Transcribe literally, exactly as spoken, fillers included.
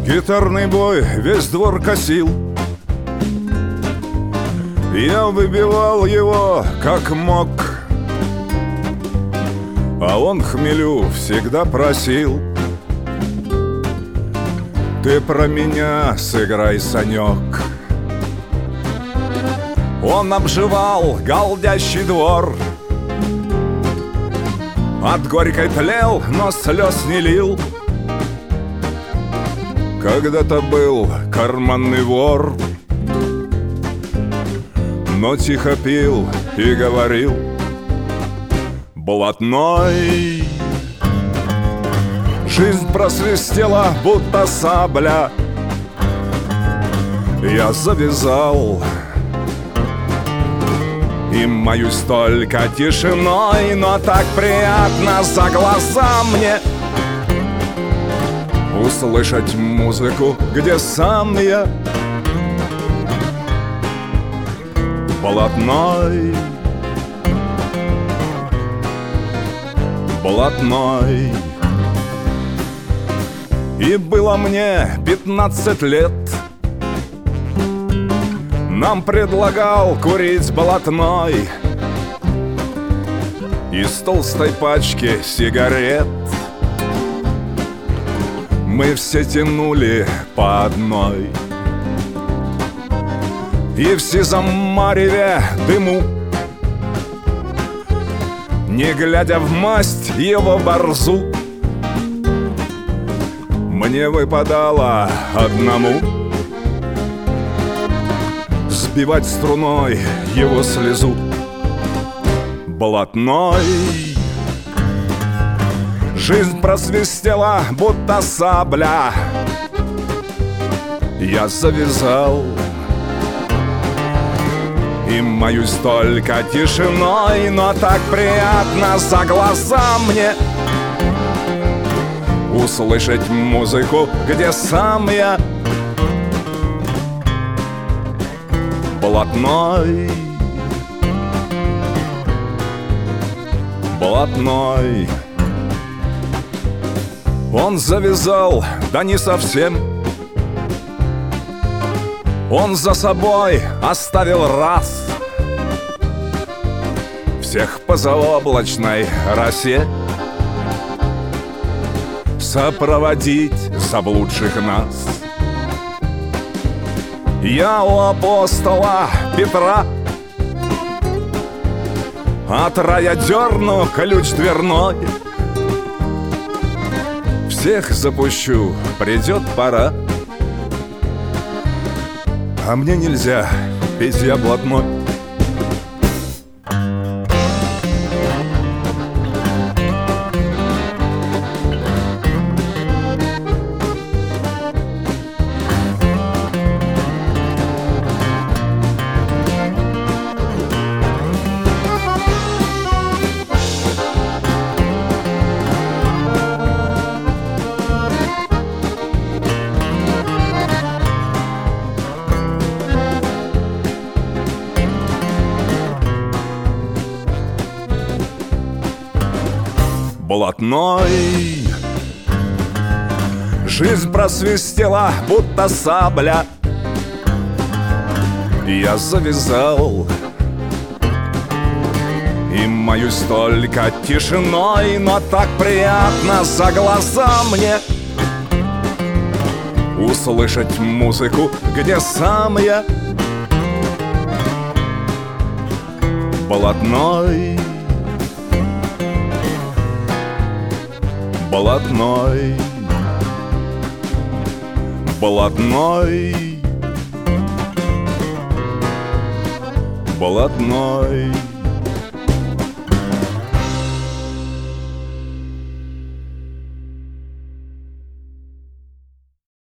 Гитарный бой весь двор косил. Я выбивал его как мог, а он хмелю всегда просил: ты про меня сыграй, Санек. Он обживал галдящий двор, от горькой тлел, но слез не лил. Когда-то был карманный вор, но тихо пил и говорил: блатной. Жизнь просвистела, будто сабля. Я завязал и маюсь только тишиной, но так приятно за глаза мне услышать музыку, где сам я блатной, блатной. И было мне пятнадцать лет. Нам предлагал курить блатной из толстой пачки сигарет. Мы все тянули по одной, и в сизом мареве дыму, не глядя в масть его борзу, мне выпадало одному сбивать струной его слезу. Блатной. Жизнь просвистела, будто сабля. Я завязал и маюсь только тишиной, но так приятно за глаза мне услышать музыку, где сам я блатной, блатной. Он завязал, да не совсем. Он за собой оставил раз всех по заоблачной росе сопроводить заблудших нас. Я у апостола Петра от рая дерну ключ дверной. Всех запущу, придет пора, а мне нельзя, ведь я блатной. Блатной. Жизнь просвистела, будто сабля. Я завязал и маюсь только тишиной, но так приятно за глаза мне услышать музыку, где сам я блатной, блатной, блатной, блатной.